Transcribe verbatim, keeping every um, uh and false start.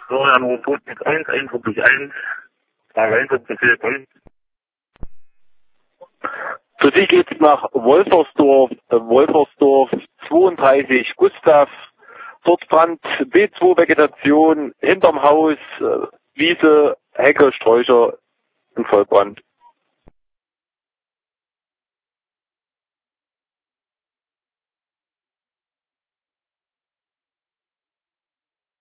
Florian Rotwitz eins, einundvierzig eins, Einsatzbefehl Köln. Für Sie geht's nach Wolfersdorf, äh, Wolfersdorf zweiunddreißig Gustav. Dort Brand B zwei Vegetation hinterm Haus, äh, Wiese, Hecke, Sträucher und Vollbrand.